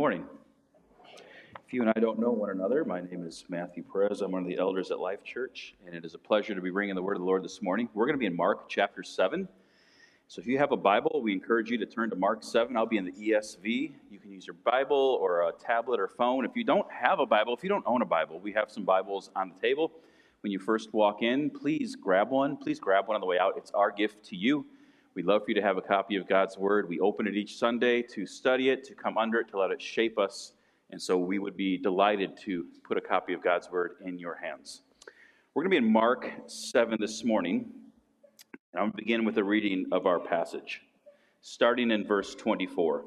morning. If you and I don't know one another, my name is Matthew Perez. I'm one of the elders at Life Church, and it is a pleasure to be bringing the word of the Lord this morning. We're going to be in Mark chapter 7. So if you have a Bible, we encourage you to turn to Mark 7. I'll be in the ESV. You can use your Bible or a tablet or phone. If you don't have a Bible, if you don't own a Bible, we have some Bibles on the table. When you first walk in, please grab one. Please grab one on the way out. It's our gift to you. We'd love for you to have a copy of God's Word. We open it each Sunday to study it, to come under it, to let it shape us. And so we would be delighted to put a copy of God's Word in your hands. We're going to be in Mark 7 this morning. And I'm going to begin with a reading of our passage, starting in verse 24.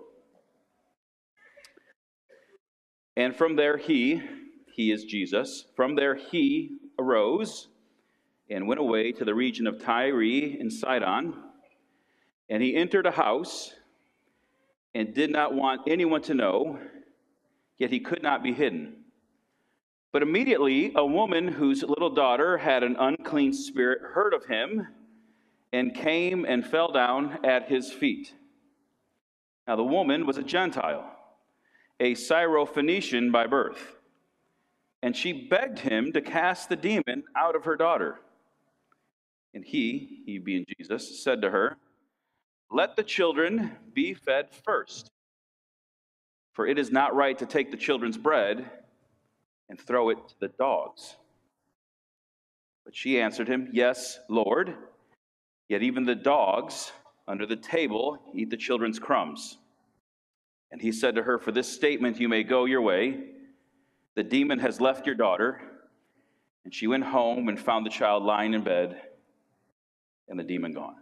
And from there he is Jesus, from there he arose and went away to the region of Tyre and Sidon. And he entered a house and did not want anyone to know, yet he could not be hidden. But immediately a woman whose little daughter had an unclean spirit heard of him and came and fell down at his feet. Now the woman was a Gentile, a Syrophoenician by birth, and she begged him to cast the demon out of her daughter. And he being Jesus, said to her, "Let the children be fed first, for it is not right to take the children's bread and throw it to the dogs." But she answered him, "Yes, Lord, yet even the dogs under the table eat the children's crumbs." And he said to her, "For this statement you may go your way. The demon has left your daughter." And she went home and found the child lying in bed and the demon gone.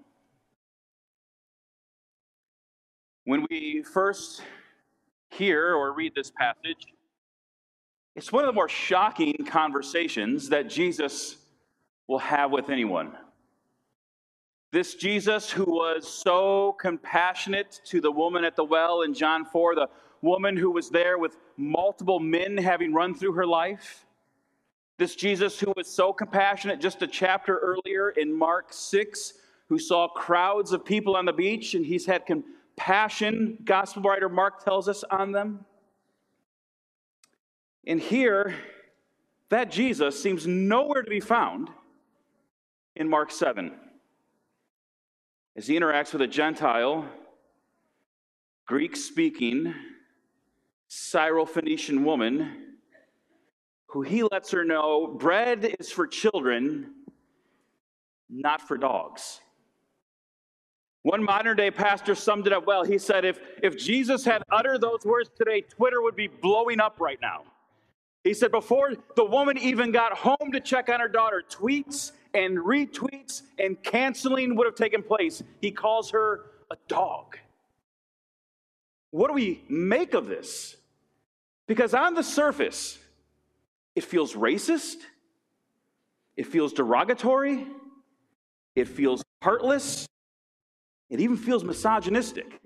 When we first hear or read this passage, it's one of the more shocking conversations that Jesus will have with anyone. This Jesus who was so compassionate to the woman at the well in John 4, the woman who was there with multiple men having run through her life. This Jesus who was so compassionate just a chapter earlier in Mark 6, who saw crowds of people on the beach, and he's had compassion, gospel writer Mark tells us, on them. And here, that Jesus seems nowhere to be found in Mark 7. As he interacts with a Gentile, Greek-speaking, Syrophoenician woman, who he lets her know bread is for children, not for dogs. One modern-day pastor summed it up well. He said, if Jesus had uttered those words today, Twitter would be blowing up right now. He said, before the woman even got home to check on her daughter, tweets and retweets and canceling would have taken place. He calls her a dog. What do we make of this? Because on the surface, it feels racist. It feels derogatory. It feels heartless. It even feels misogynistic.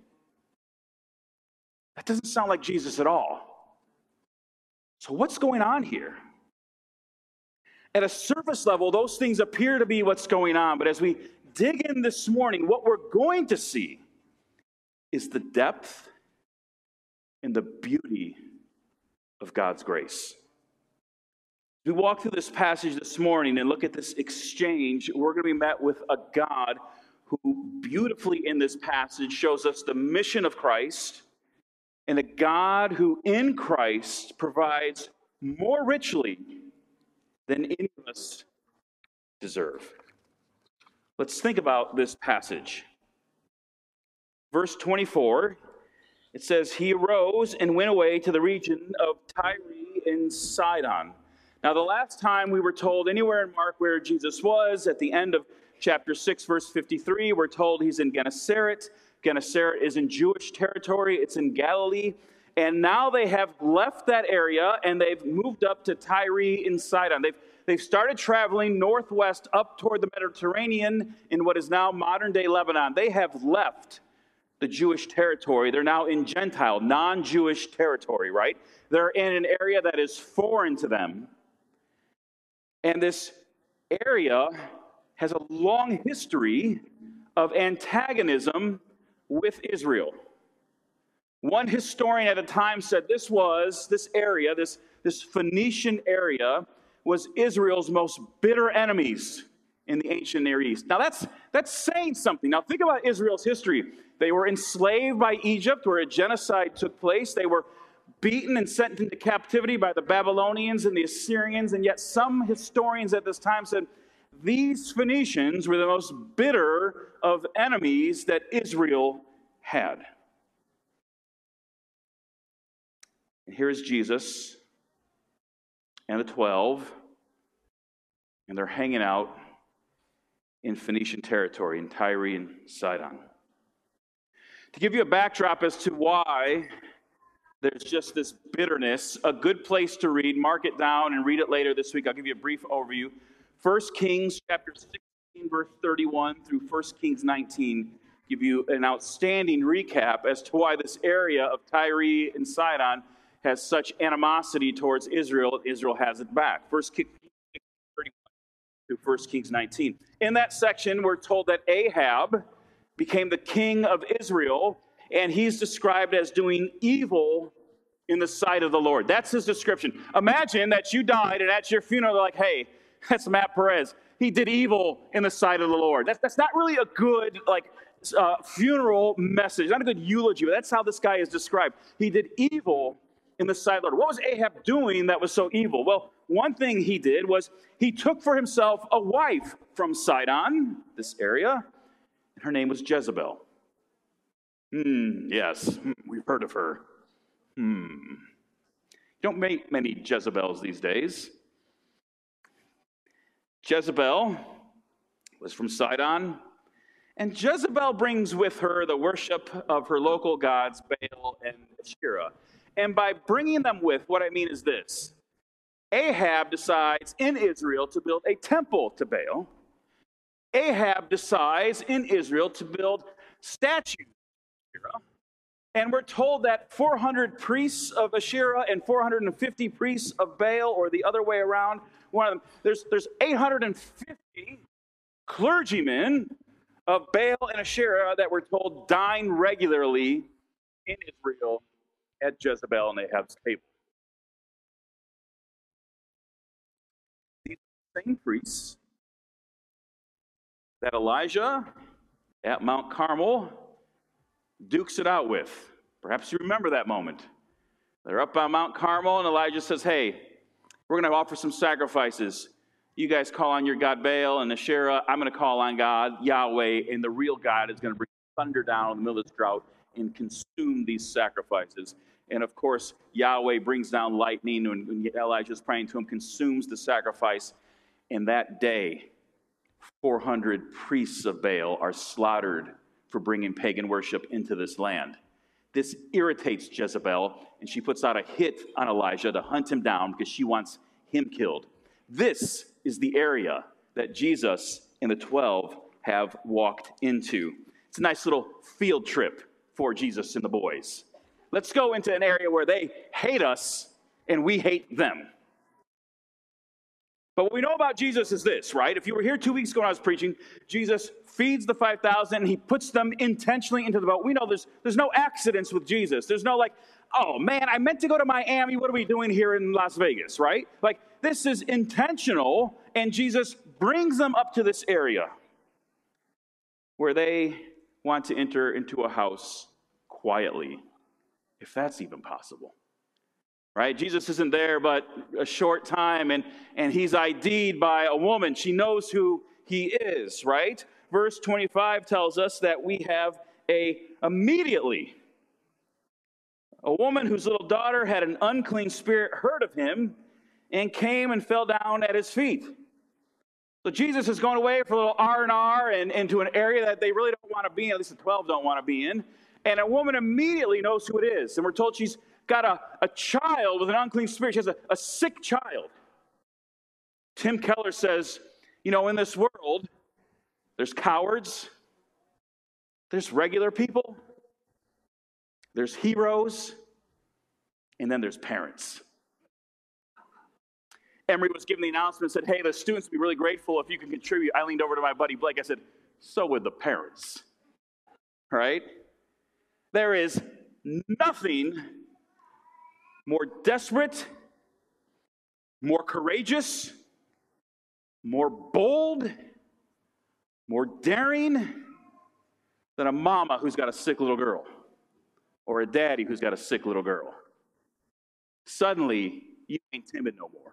That doesn't sound like Jesus at all. So what's going on here? At a surface level, those things appear to be what's going on. But as we dig in this morning, what we're going to see is the depth and the beauty of God's grace. As we walk through this passage this morning and look at this exchange, we're going to be met with a God who beautifully in this passage shows us the mission of Christ, and a God who in Christ provides more richly than any of us deserve. Let's think about this passage. Verse 24, it says, "He arose and went away to the region of Tyre and Sidon." Now, the last time we were told anywhere in Mark where Jesus was, at the end of chapter 6, verse 53, we're told he's in Gennesaret. Gennesaret is in Jewish territory. It's in Galilee. And now they have left that area and they've moved up to Tyre and Sidon. They've started traveling northwest up toward the Mediterranean in what is now modern-day Lebanon. They have left the Jewish territory. They're now in Gentile, non-Jewish territory, right? They're in an area that is foreign to them. And this area has a long history of antagonism with Israel. One historian at the time said this area, this Phoenician area, was Israel's most bitter enemies in the ancient Near East. Now that's saying something. Now think about Israel's history. They were enslaved by Egypt, where a genocide took place. They were beaten and sent into captivity by the Babylonians and the Assyrians, and yet some historians at this time said these Phoenicians were the most bitter of enemies that Israel had. And here is Jesus and the 12, and they're hanging out in Phoenician territory, in Tyre and Sidon. To give you a backdrop as to why there's just this bitterness, a good place to read, mark it down and read it later this week. I'll give you a brief overview. 1 Kings chapter 16, verse 31 through 1 Kings 19 give you an outstanding recap as to why this area of Tyre and Sidon has such animosity towards Israel. Israel has it back. 1 Kings 31 through 1 Kings 19. In that section, we're told that Ahab became the king of Israel, and he's described as doing evil in the sight of the Lord. That's his description. Imagine that you died, and at your funeral, they're like, hey, that's Matt Perez. He did evil in the sight of the Lord. That's not really a good funeral message, not a good eulogy, but that's how this guy is described. He did evil in the sight of the Lord. What was Ahab doing that was so evil? Well, one thing he did was he took for himself a wife from Sidon, this area, and her name was Jezebel. Yes, we've heard of her. You don't make many Jezebels these days. Jezebel was from Sidon, and Jezebel brings with her the worship of her local gods, Baal and Asherah. And by bringing them with, what I mean is this. Ahab decides in Israel to build a temple to Baal. Ahab decides in Israel to build statues of Asherah. And we're told that 400 priests of Asherah and 450 priests of Baal, or the other way around, one of them, there's 850 clergymen of Baal and Asherah that we're told dine regularly in Israel at Jezebel and Ahab's table. These same priests that Elijah at Mount Carmel dukes it out with. Perhaps you remember that moment. They're up on Mount Carmel, and Elijah says, hey, we're going to offer some sacrifices. You guys call on your god Baal and Asherah. I'm going to call on God, Yahweh, and the real God is going to bring thunder down in the middle of this drought and consume these sacrifices. And of course, Yahweh brings down lightning, and when Elijah's praying to him, consumes the sacrifice. And that day, 400 priests of Baal are slaughtered for bringing pagan worship into this land. This irritates Jezebel, and she puts out a hit on Elijah to hunt him down because she wants him killed. This is the area that Jesus and the 12 have walked into. It's a nice little field trip for Jesus and the boys. Let's go into an area where they hate us and we hate them. But what we know about Jesus is this, right? If you were here 2 weeks ago when I was preaching, Jesus feeds the 5,000 and he puts them intentionally into the boat. We know there's no accidents with Jesus. There's no like, oh man, I meant to go to Miami. What are we doing here in Las Vegas, right? Like this is intentional, and Jesus brings them up to this area where they want to enter into a house quietly, if that's even possible. Right? Jesus isn't there but a short time, and he's ID'd by a woman. She knows who he is, right? Verse 25 tells us that we have immediately a woman whose little daughter had an unclean spirit heard of him and came and fell down at his feet. So Jesus is going away for a little R&R and into an area that they really don't want to be in, at least the 12 don't want to be in. And a woman immediately knows who it is. And we're told she's got a child with an unclean spirit. She has a sick child. Tim Keller says, in this world, there's cowards, there's regular people, there's heroes, and then there's parents. Emory was given the announcement and said, hey, the students would be really grateful if you can contribute. I leaned over to my buddy Blake. I said, so would the parents, right? There is nothing more desperate, more courageous, more bold, more daring than a mama who's got a sick little girl or a daddy who's got a sick little girl. Suddenly, you ain't timid no more.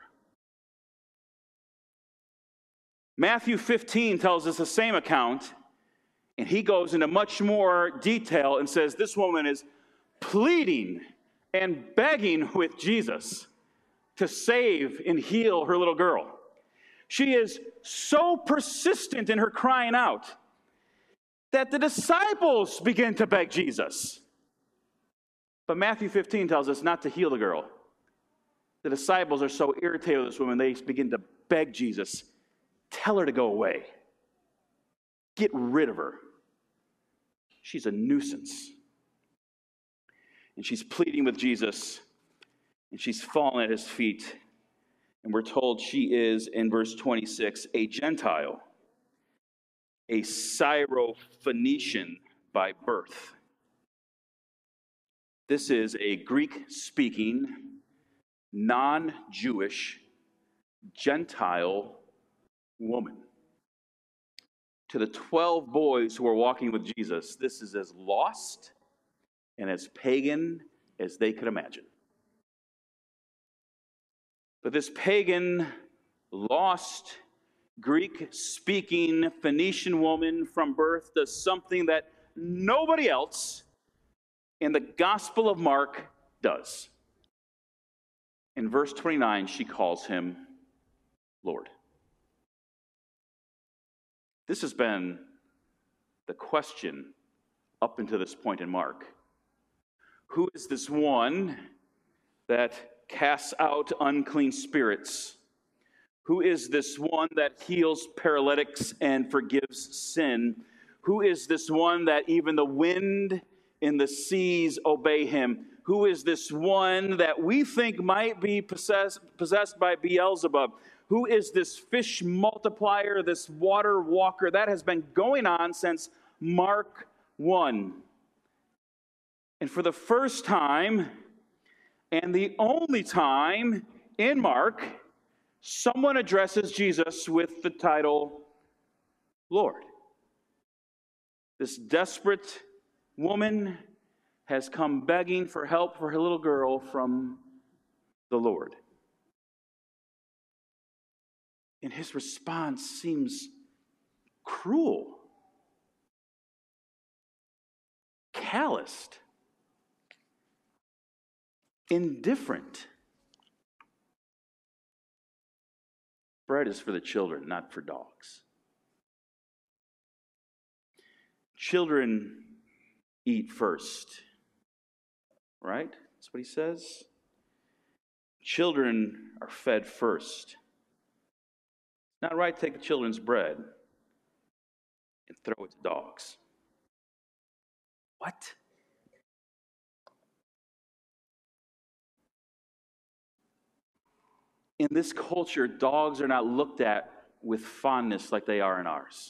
Matthew 15 tells us the same account, and he goes into much more detail and says this woman is pleading and begging with Jesus to save and heal her little girl. She is so persistent in her crying out that the disciples begin to beg Jesus. But Matthew 15 tells us not to heal the girl. The disciples are so irritated with this woman, they begin to beg Jesus, tell her to go away. Get rid of her. She's a nuisance. And she's pleading with Jesus, and she's fallen at his feet. And we're told she is, in verse 26, a Gentile, a Syrophoenician by birth. This is a Greek-speaking, non-Jewish, Gentile woman. To the 12 boys who were walking with Jesus, this is as lost and as pagan as they could imagine. But this pagan, lost, Greek-speaking Phoenician woman from birth does something that nobody else in the Gospel of Mark does. In verse 29, she calls him Lord. This has been the question up until this point in Mark. Who is this one that casts out unclean spirits? Who is this one that heals paralytics and forgives sin? Who is this one that even the wind and the seas obey him? Who is this one that we think might be possessed by Beelzebub? Who is this fish multiplier, this water walker? That has been going on since Mark 1. And for the first time, and the only time in Mark, someone addresses Jesus with the title Lord. This desperate woman has come begging for help for her little girl from the Lord. And his response seems cruel, calloused, indifferent. Bread is for the children, not for dogs. Children eat first, right? That's what he says. Children are fed first. It's not right to take the children's bread and throw it to dogs. What? In this culture, dogs are not looked at with fondness like they are in ours.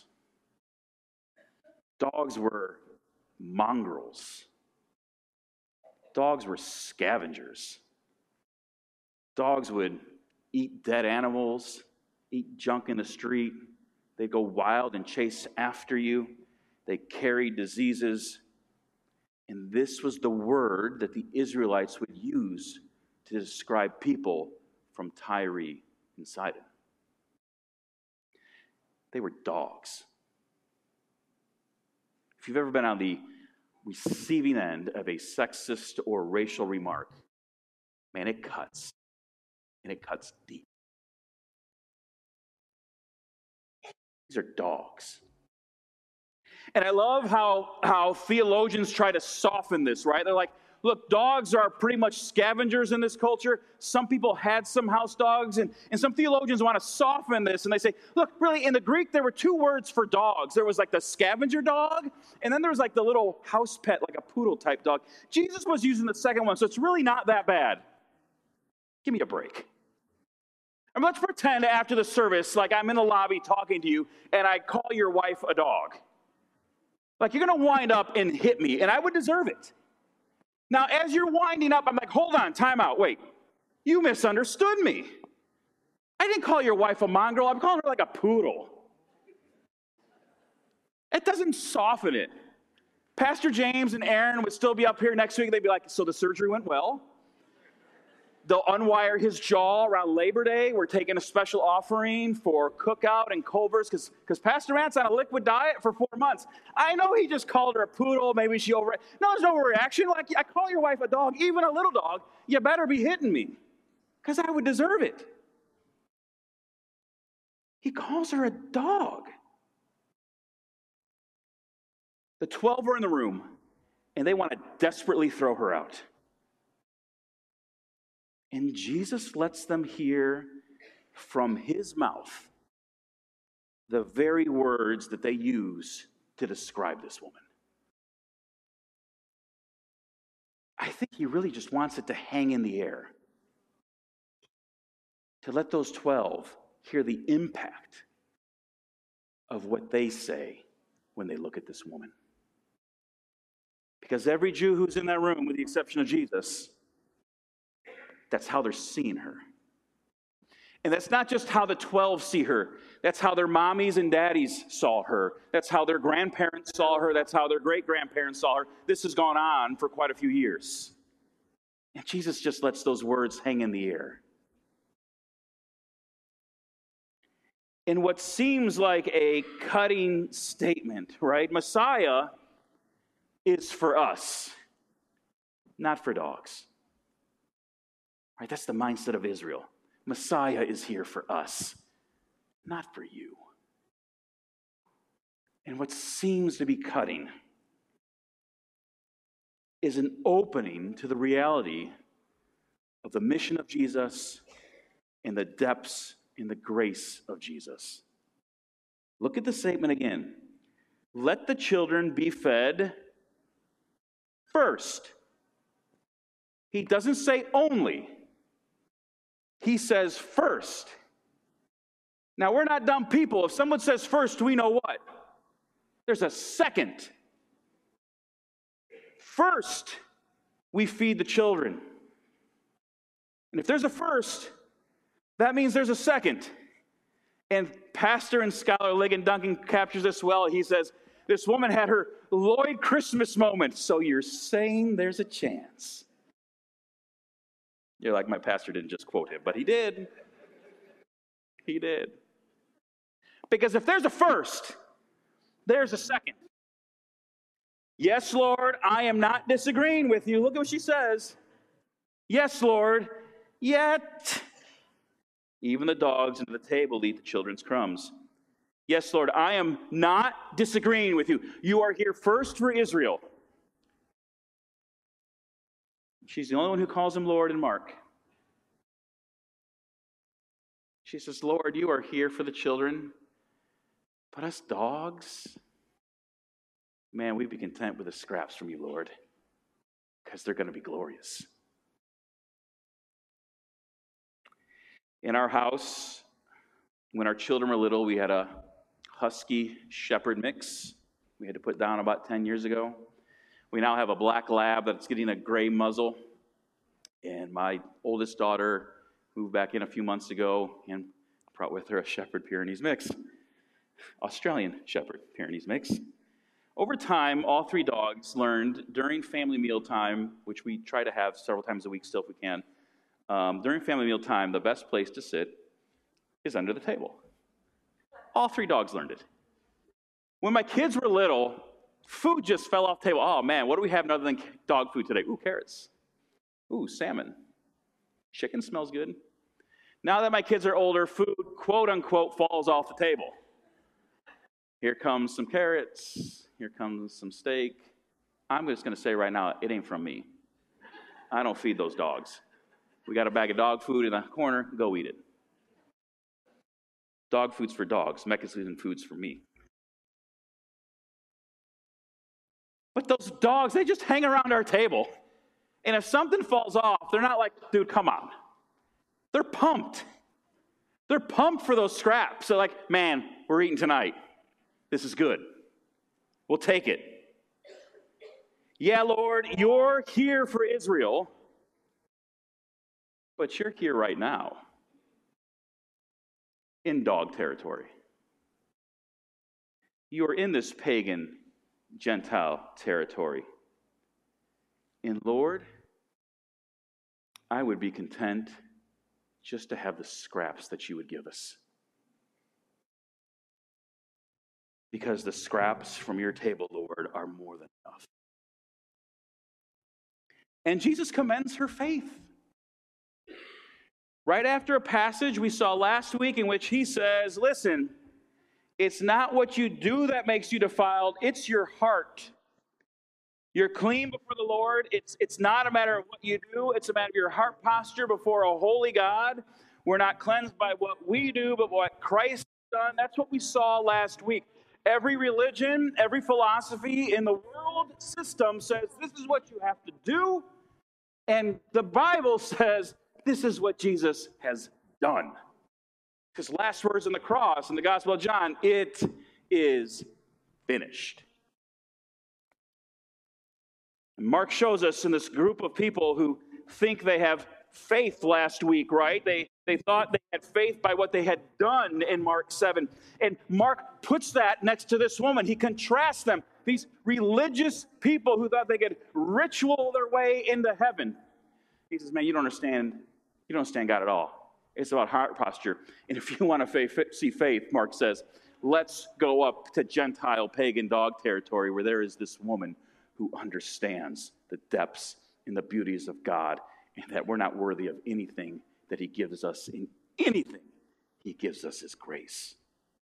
Dogs were mongrels. Dogs were scavengers. Dogs would eat dead animals, eat junk in the street. They'd go wild and chase after you. They carried diseases. And this was the word that the Israelites would use to describe people from Tyre and Sidon. They were dogs. If you've ever been on the receiving end of a sexist or racial remark, man, it cuts. And it cuts deep. These are dogs. And I love how theologians try to soften this, right? They're like, look, dogs are pretty much scavengers in this culture. Some people had some house dogs, and some theologians want to soften this, and they say, look, really, in the Greek, there were two words for dogs. There was like the scavenger dog, and then there was like the little house pet, like a poodle-type dog. Jesus was using the second one, so it's really not that bad. Give me a break. And let's pretend after the service, like I'm in the lobby talking to you, and I call your wife a dog. Like, you're going to wind up and hit me, and I would deserve it. Now, as you're winding up, I'm like, hold on, time out, wait. You misunderstood me. I didn't call your wife a mongrel. I'm calling her like a poodle. It doesn't soften it. Pastor James and Aaron would still be up here next week. They'd be like, so the surgery went well. They'll unwire his jaw around Labor Day. We're taking a special offering for Cookout and Culver's because Pastor Matt's on a liquid diet for 4 months. I know he just called her a poodle. Maybe she No, there's no reaction. Like, I call your wife a dog, even a little dog. You better be hitting me because I would deserve it. He calls her a dog. The 12 are in the room, and they want to desperately throw her out. And Jesus lets them hear from his mouth the very words that they use to describe this woman. I think he really just wants it to hang in the air, to let those 12 hear the impact of what they say when they look at this woman. Because every Jew who's in that room, with the exception of Jesus, that's how they're seeing her. And that's not just how the 12 see her. That's how their mommies and daddies saw her. That's how their grandparents saw her. That's how their great-grandparents saw her. This has gone on for quite a few years. And Jesus just lets those words hang in the air. In what seems like a cutting statement, right? Messiah is for us, not for dogs. Right? That's the mindset of Israel. Messiah is here for us, not for you. And what seems to be cutting is an opening to the reality of the mission of Jesus and the depths and the grace of Jesus. Look at the statement again. Let the children be fed first. He doesn't say only. He says first. Now, we're not dumb people. If someone says first, we know what? There's a second. First, we feed the children. And if there's a first, that means there's a second. And pastor and scholar Ligon Duncan captures this well. He says, this woman had her Lloyd Christmas moment. So you're saying there's a chance. You're like, my pastor didn't just quote him, but he did. He did. Because if there's a first, there's a second. Yes, Lord, I am not disagreeing with you. Look at what she says. Yes, Lord, yet even the dogs under the table eat the children's crumbs. Yes, Lord, I am not disagreeing with you. You are here first for Israel. She's the only one who calls him Lord in Mark. She says, Lord, you are here for the children, but us dogs, man, we'd be content with the scraps from you, Lord, because they're going to be glorious. In our house, when our children were little, we had a husky shepherd mix we had to put down about 10 years ago. We now have a black lab that's getting a gray muzzle. And my oldest daughter moved back in a few months ago and brought with her a Shepherd Pyrenees mix. Australian Shepherd Pyrenees mix. Over time, all three dogs learned during family meal time, which we try to have several times a week still if we can, during family meal time, the best place to sit is under the table. All three dogs learned it. When my kids were little, food just fell off the table. Oh, man, what do we have other than dog food today? Ooh, carrots. Ooh, salmon. Chicken smells good. Now that my kids are older, food, quote unquote, falls off the table. Here comes some carrots. Here comes some steak. I'm just going to say right now, it ain't from me. I don't feed those dogs. We got a bag of dog food in the corner. Go eat it. Dog food's for dogs. Mexican food's for me. But those dogs, they just hang around our table. And if something falls off, they're not like, dude, come on. They're pumped. They're pumped for those scraps. They're like, man, we're eating tonight. This is good. We'll take it. Yeah, Lord, you're here for Israel, but you're here right now in dog territory. You are in this pagan, Gentile territory. And Lord, I would be content just to have the scraps that you would give us. Because the scraps from your table, Lord, are more than enough. And Jesus commends her faith. Right after a passage we saw last week in which he says, listen, it's not what you do that makes you defiled, it's your heart. You're clean before the Lord. It's not a matter of what you do. It's a matter of your heart posture before a holy God. We're not cleansed by what we do, but what Christ has done. That's what we saw last week. Every religion, every philosophy in the world system says this is what you have to do. And the Bible says this is what Jesus has done. His last words on the cross in the Gospel of John, it is finished. And Mark shows us in this group of people who think they have faith last week, right? They thought they had faith by what they had done in Mark 7. And Mark puts that next to this woman. He contrasts them, these religious people who thought they could ritual their way into heaven. He says, man, you don't understand God at all. It's about heart posture. And if you want to see faith, Mark says, let's go up to Gentile pagan dog territory where there is this woman who understands the depths and the beauties of God, and that we're not worthy of anything that he gives us. In anything, he gives us his grace.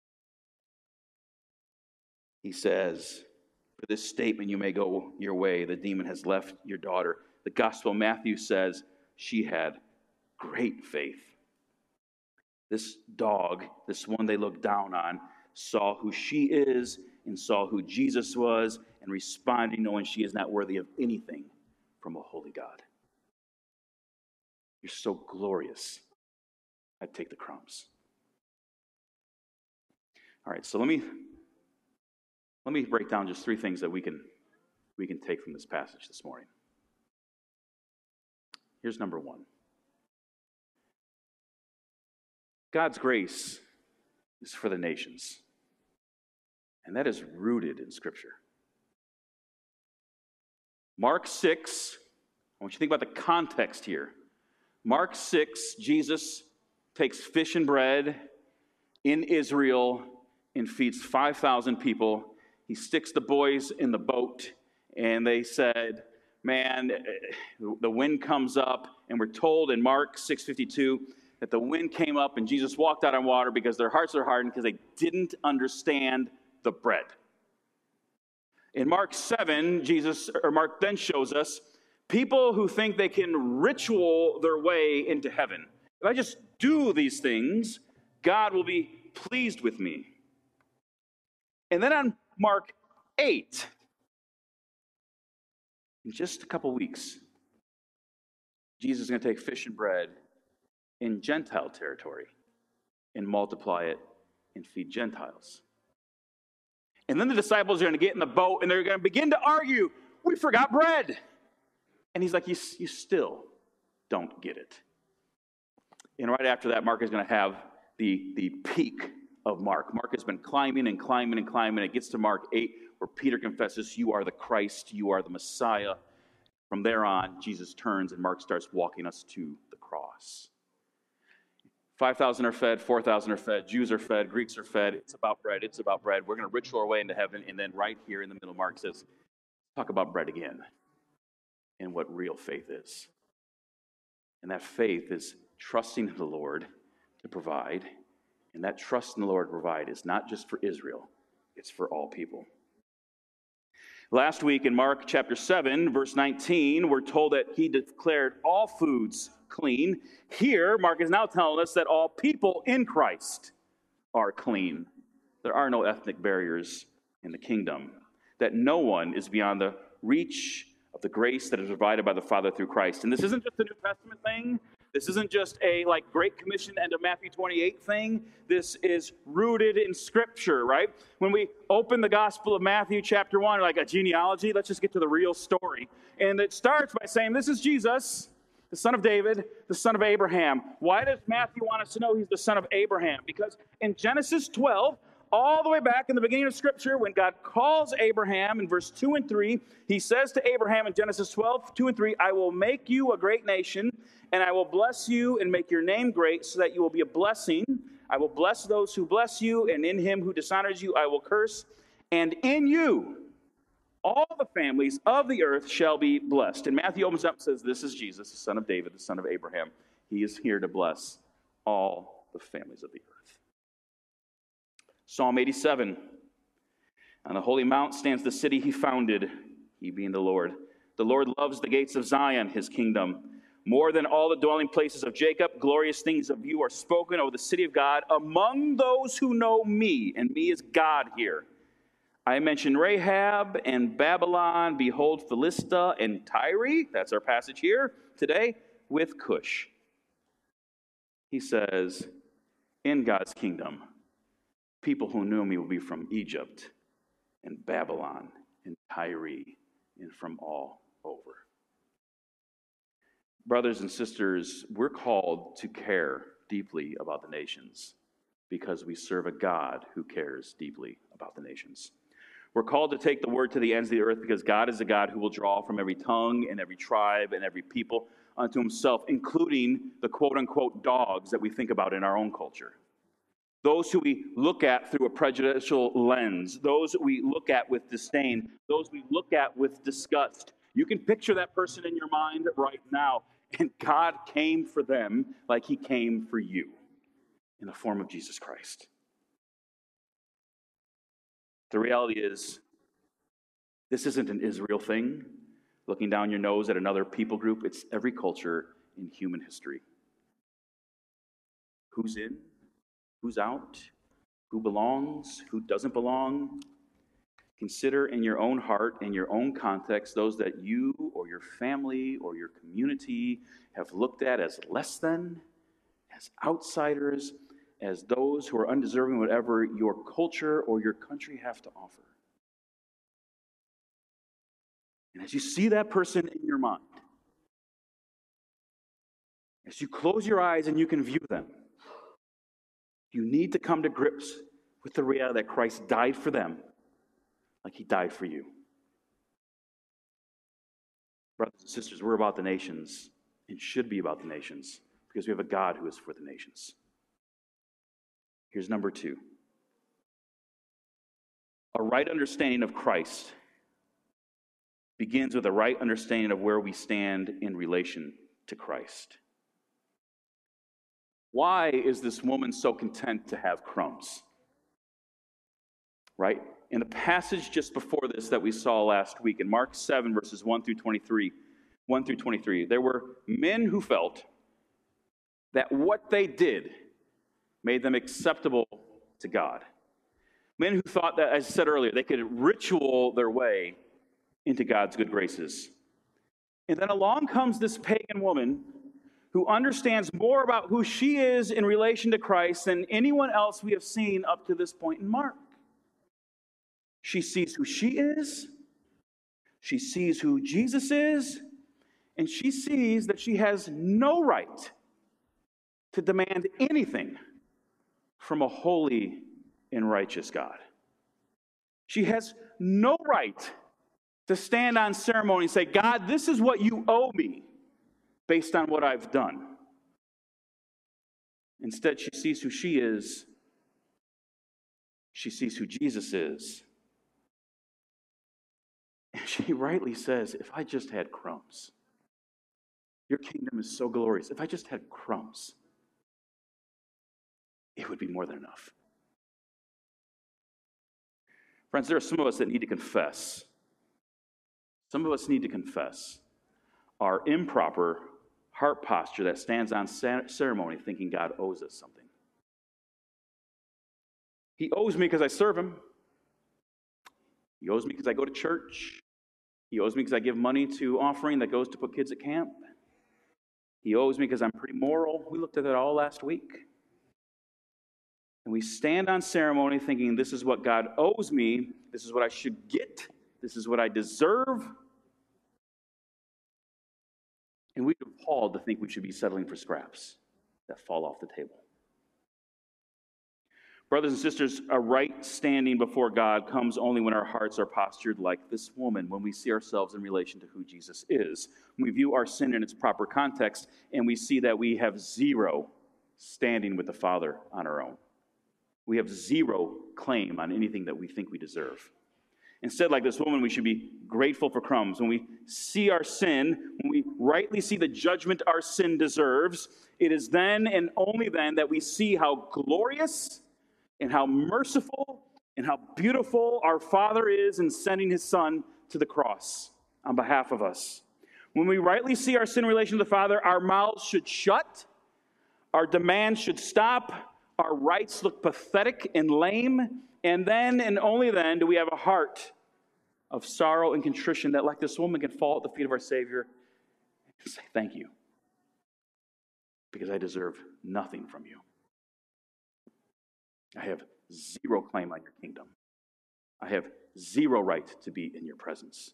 He says, for this statement you may go your way, the demon has left your daughter. The Gospel of Matthew says she had great faith. This dog, this one they looked down on, saw who she is and saw who Jesus was and responded knowing she is not worthy of anything from a holy God. You're so glorious, I'd take the crumbs. All right, so let me break down just three things that we can take from this passage this morning. Here's number one. God's grace is for the nations, and that is rooted in Scripture. Mark 6, I want you to think about the context here. Mark 6, Jesus takes fish and bread in Israel and feeds 5,000 people. He sticks the boys in the boat, and they said, man, the wind comes up, and we're told in Mark 6:52 that the wind came up and Jesus walked out on water because their hearts are hardened because they didn't understand the bread. In Mark 7, Mark then shows us people who think they can ritual their way into heaven. If I just do these things, God will be pleased with me. And then on Mark 8, in just a couple weeks, Jesus is going to take fish and bread in Gentile territory and multiply it and feed Gentiles. And then the disciples are going to get in the boat and they're going to begin to argue, we forgot bread. And he's like, you still don't get it. And right after that, Mark is going to have the peak of Mark. Mark has been climbing and climbing and climbing. It gets to Mark 8 where Peter confesses, you are the Christ, you are the Messiah. From there on, Jesus turns and Mark starts walking us to the cross. 5,000 are fed, 4,000 are fed, Jews are fed, Greeks are fed. It's about bread, it's about bread. We're going to ritual our way into heaven. And then right here in the middle, Mark says, talk about bread again and what real faith is. And that faith is trusting in the Lord to provide. And that trust in the Lord to provide is not just for Israel, it's for all people. Last week in Mark chapter 7, verse 19, we're told that he declared all foods clean. Here, Mark is now telling us that all people in Christ are clean. There are no ethnic barriers in the kingdom. That no one is beyond the reach of the grace that is provided by the Father through Christ. And this isn't just a New Testament thing. This isn't just a Great Commission and a Matthew 28 thing. This is rooted in Scripture, right? When we open the Gospel of Matthew chapter 1, like a genealogy, let's just get to the real story. And it starts by saying, this is Jesus, the son of David, the son of Abraham. Why does Matthew want us to know he's the son of Abraham? Because in Genesis 12, all the way back in the beginning of Scripture, when God calls Abraham in verse 2 and 3, he says to Abraham in Genesis 12, 2 and 3, I will make you a great nation, and I will bless you and make your name great so that you will be a blessing. I will bless those who bless you, and in him who dishonors you I will curse. And in you all the families of the earth shall be blessed. And Matthew opens up and says, this is Jesus, the son of David, the son of Abraham. He is here to bless all the families of the earth. Psalm 87. On the holy mount stands the city he founded, he being the Lord. The Lord loves the gates of Zion, his kingdom. More than all the dwelling places of Jacob, glorious things of you are spoken over the city of God among those who know me. And me is God here. I mentioned Rahab and Babylon. Behold, Philistia and Tyre. That's our passage here today with Cush. He says, in God's kingdom, people who knew me will be from Egypt and Babylon and Tyre and from all over. Brothers and sisters, we're called to care deeply about the nations because we serve a God who cares deeply about the nations. We're called to take the word to the ends of the earth because God is a God who will draw from every tongue and every tribe and every people unto himself, including the quote-unquote dogs that we think about in our own culture. Those who we look at through a prejudicial lens, those we look at with disdain, those we look at with disgust. You can picture that person in your mind right now, and God came for them like he came for you in the form of Jesus Christ. The reality is, this isn't an Israel thing, looking down your nose at another people group. It's every culture in human history. Who's in? Who's out? Who belongs? Who doesn't belong? Consider in your own heart, in your own context, those that you or your family or your community have looked at as less than, as outsiders, as those who are undeserving of whatever your culture or your country have to offer. And as you see that person in your mind, as you close your eyes and you can view them, you need to come to grips with the reality that Christ died for them like he died for you. Brothers and sisters, we're about the nations and should be about the nations because we have a God who is for the nations. Here's number 2. A right understanding of Christ begins with a right understanding of where we stand in relation to Christ. Why is this woman so content to have crumbs? Right? In the passage just before this that we saw last week, in Mark 7, verses 1 through 23, there were men who felt that what they did made them acceptable to God. Men who thought that, as I said earlier, they could ritual their way into God's good graces. And then along comes this pagan woman who understands more about who she is in relation to Christ than anyone else we have seen up to this point in Mark. She sees who she is, she sees who Jesus is, and she sees that she has no right to demand anything from a holy and righteous God. She has no right to stand on ceremony and say, God, this is what you owe me based on what I've done. Instead, she sees who she is. She sees who Jesus is. And she rightly says, if I just had crumbs, your kingdom is so glorious. If I just had crumbs, it would be more than enough. Friends, there are some of us that need to confess. Some of us need to confess our improper heart posture that stands on ceremony thinking God owes us something. He owes me because I serve him. He owes me because I go to church. He owes me because I give money to offering that goes to put kids at camp. He owes me because I'm pretty moral. We looked at that all last week. And we stand on ceremony thinking this is what God owes me. This is what I should get. This is what I deserve. And we'd appalled to think we should be settling for scraps that fall off the table. Brothers and sisters, a right standing before God comes only when our hearts are postured like this woman, when we see ourselves in relation to who Jesus is. When we view our sin in its proper context, and we see that we have zero standing with the Father on our own. We have zero claim on anything that we think we deserve. Instead, like this woman, we should be grateful for crumbs. When we see our sin, when we rightly see the judgment our sin deserves, it is then and only then that we see how glorious and how merciful and how beautiful our Father is in sending his Son to the cross on behalf of us. When we rightly see our sin in relation to the Father, our mouths should shut, our demands should stop, our rights look pathetic and lame, and then and only then do we have a heart of sorrow and contrition that, like this woman, can fall at the feet of our Savior and say, thank you, because I deserve nothing from you. I have zero claim on your kingdom. I have zero right to be in your presence.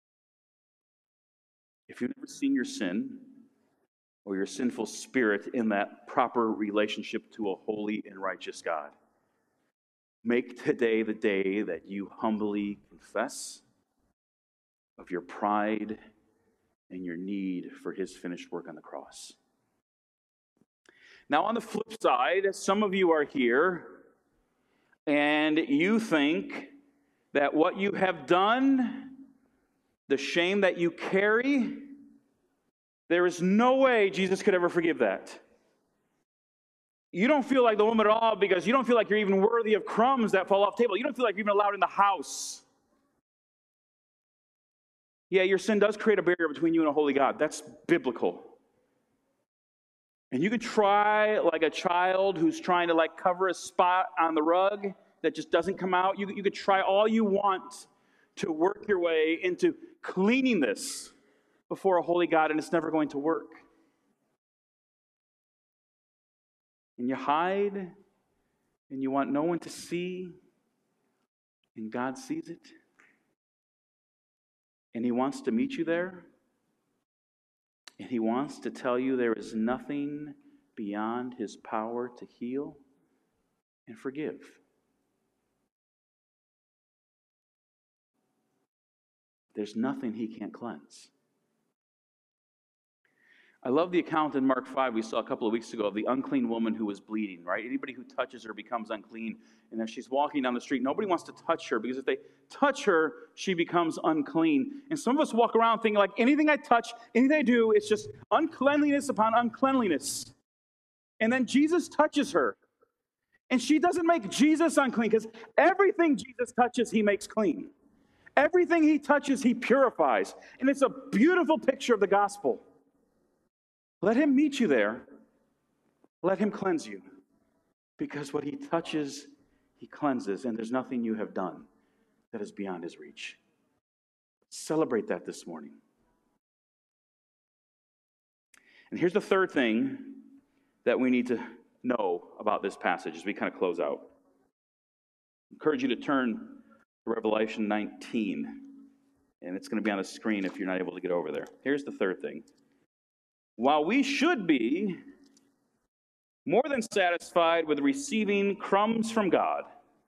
If you've never seen your sin or your sinful spirit in that proper relationship to a holy and righteous God, make today the day that you humbly confess of your pride and your need for his finished work on the cross. Now, on the flip side, some of you are here and you think that what you have done, the shame that you carry, there is no way Jesus could ever forgive that. You don't feel like the woman at all because you don't feel like you're even worthy of crumbs that fall off the table. You don't feel like you're even allowed in the house. Yeah, your sin does create a barrier between you and a holy God. That's biblical. And you could try like a child who's trying to cover a spot on the rug that just doesn't come out. You could try all you want to work your way into cleaning this before a holy God, and it's never going to work. And you hide, and you want no one to see, and God sees it. And he wants to meet you there. And he wants to tell you there is nothing beyond his power to heal and forgive. There's nothing he can't cleanse. I love the account in Mark 5 we saw a couple of weeks ago of the unclean woman who was bleeding, right? Anybody who touches her becomes unclean. And as she's walking down the street, nobody wants to touch her because if they touch her, she becomes unclean. And some of us walk around thinking like anything I touch, anything I do, it's just uncleanliness upon uncleanliness. And then Jesus touches her. And she doesn't make Jesus unclean because everything Jesus touches, he makes clean. Everything he touches, he purifies. And it's a beautiful picture of the gospel. Let him meet you there. Let him cleanse you. Because what he touches, he cleanses. And there's nothing you have done that is beyond his reach. Celebrate that this morning. And here's the third thing that we need to know about this passage as we kind of close out. I encourage you to turn to Revelation 19. And it's going to be on the screen if you're not able to get over there. Here's the third thing. While we should be more than satisfied with receiving crumbs from God,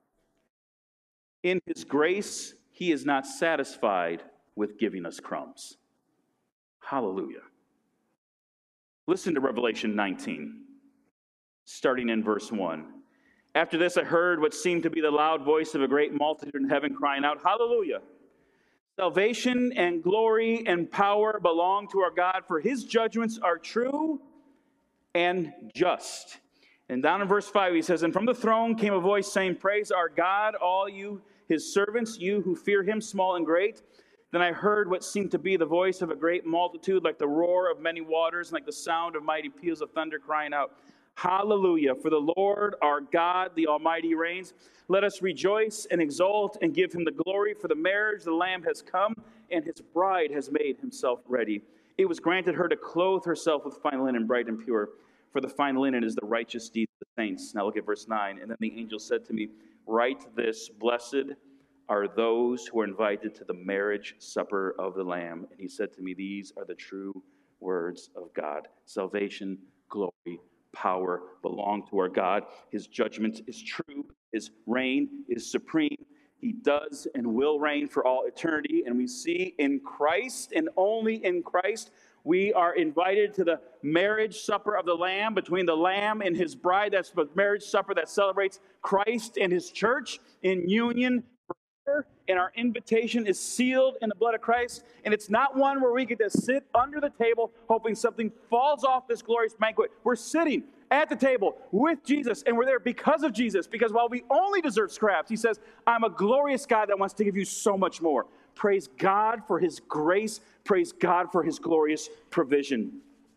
in his grace, he is not satisfied with giving us crumbs. Hallelujah. Listen to Revelation 19, starting in verse 1. After this, I heard what seemed to be the loud voice of a great multitude in heaven crying out, Hallelujah! Salvation and glory and power belong to our God, for his judgments are true and just. And down in verse 5, he says, And from the throne came a voice saying, Praise our God, all you his servants, you who fear him, small and great. Then I heard what seemed to be the voice of a great multitude, like the roar of many waters, and like the sound of mighty peals of thunder, crying out, Hallelujah, for the Lord our God, the Almighty reigns. Let us rejoice and exult and give him the glory, for the marriage of the Lamb has come, and his bride has made himself ready. it was granted her to clothe herself with fine linen, bright and pure. For the fine linen is the righteous deeds of the saints. Now look at verse 9. And then the angel said to me, write this, blessed are those who are invited to the marriage supper of the Lamb. And he said to me, these are the true words of God. Salvation, glory, power belong to our God. His judgment is true. His reign is supreme. He does and will reign for all eternity. And we see in Christ and only in Christ, we are invited to the marriage supper of the Lamb, between the Lamb and his bride. That's the marriage supper that celebrates Christ and his church in union forever. And our invitation is sealed in the blood of Christ. And it's not one where we get to sit under the table hoping something falls off this glorious banquet. We're sitting at the table with Jesus, and we're there because of Jesus. Because while we only deserve scraps, he says, I'm a glorious God that wants to give you so much more. Praise God for his grace. Praise God for his glorious provision.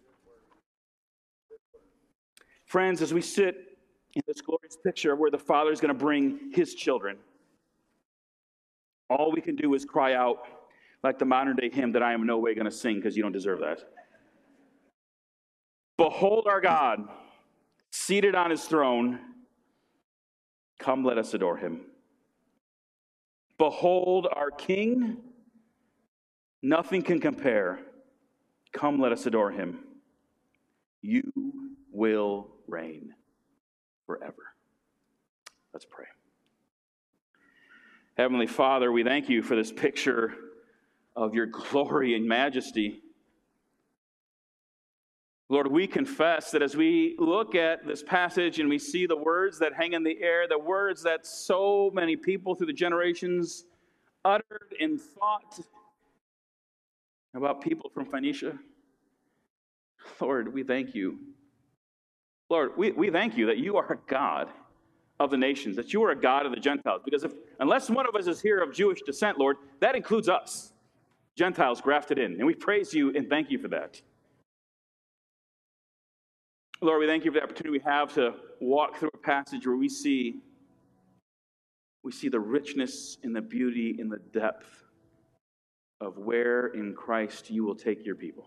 Friends, as we sit in this glorious picture where the Father is going to bring his children, all we can do is cry out like the modern day hymn that I am in no way going to sing because you don't deserve that. Behold our God, seated on his throne. Come, let us adore him. Behold our King. Nothing can compare. Come, let us adore him. You will reign forever. Let's pray. Heavenly Father, we thank you for this picture of your glory and majesty. Lord, we confess that as we look at this passage and we see the words that hang in the air, the words that so many people through the generations uttered and thought about people from Phoenicia, Lord, we thank you. Lord, we thank you that you are a God of the nations, that you are a God of the Gentiles. Because unless one of us is here of Jewish descent, Lord, that includes us, Gentiles grafted in. And we praise you and thank you for that. Lord, we thank you for the opportunity we have to walk through a passage where we see the richness and the beauty and the depth of where in Christ you will take your people.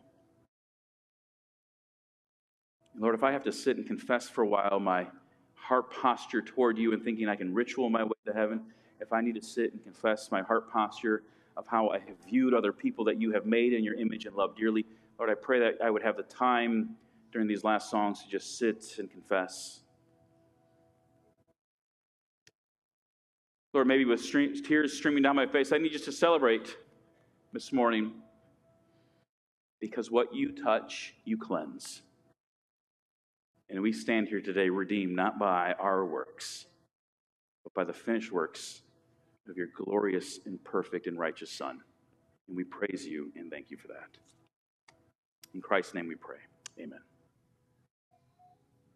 Lord, if I have to sit and confess for a while my heart posture toward you and thinking I can ritual my way to heaven, if I need to sit and confess my heart posture of how I have viewed other people that you have made in your image and loved dearly, Lord, I pray that I would have the time during these last songs to just sit and confess. Lord, maybe with tears streaming down my face, I need just to celebrate this morning, because what you touch, you cleanse. And we stand here today redeemed not by our works, but by the finished works of your glorious and perfect and righteous Son. And we praise you and thank you for that. In Christ's name we pray. Amen.